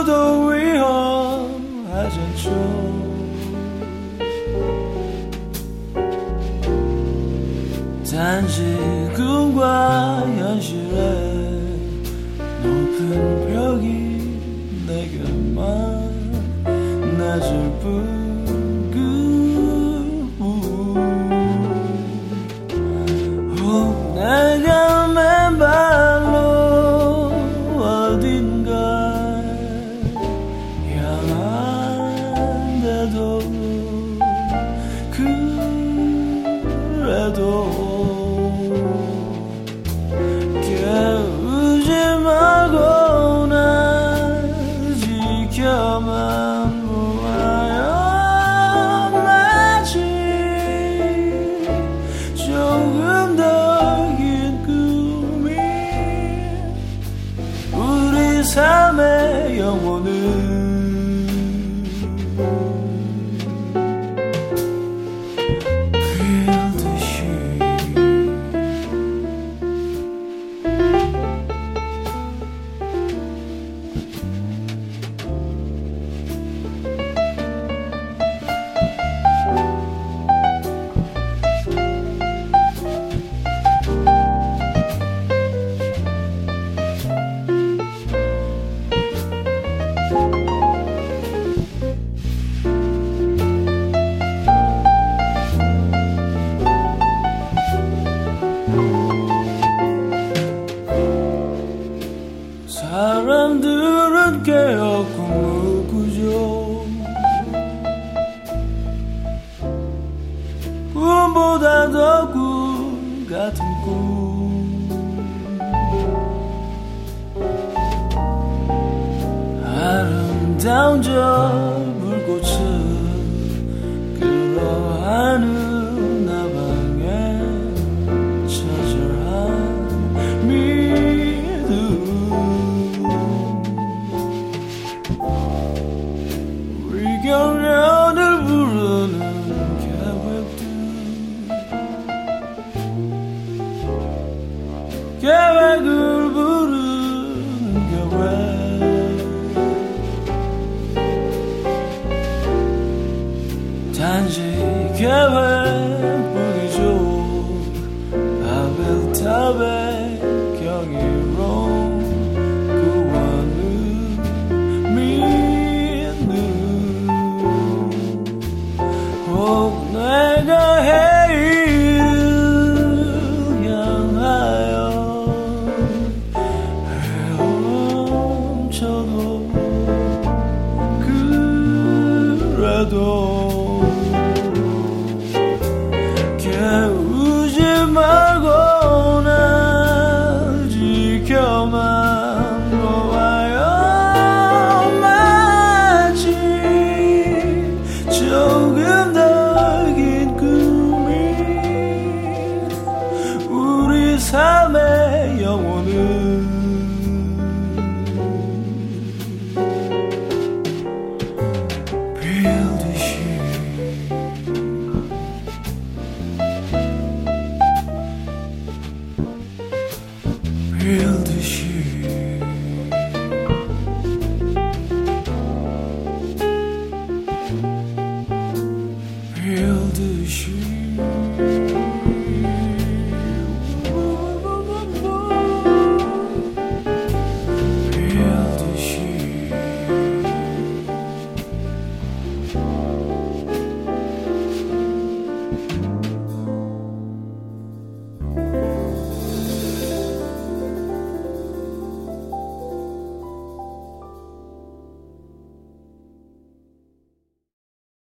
죽어도 위험하지 않죠. 단지 꿈과 현실의 높은 벽이 내게만 낮을 뿐. 내가 맨발로 어딘가 향한데도 그래도 깨우지 말고 날 지켜만 보아요. 마치 조금 더 삶의 영혼은 그일듯이 사람들은 깨었고 묻고죠. 꿈보다 더 꿈 같은 꿈. 아름다운 저 불꽃을 끌어안은 나방에 처절한 믿음. 경련을 부르는 계획을 부르는 계획. 단지 계획뿐이죠. 바벨탑의 경이로운 그와는 내가 해일을 향하여 헤엄쳐도 그래도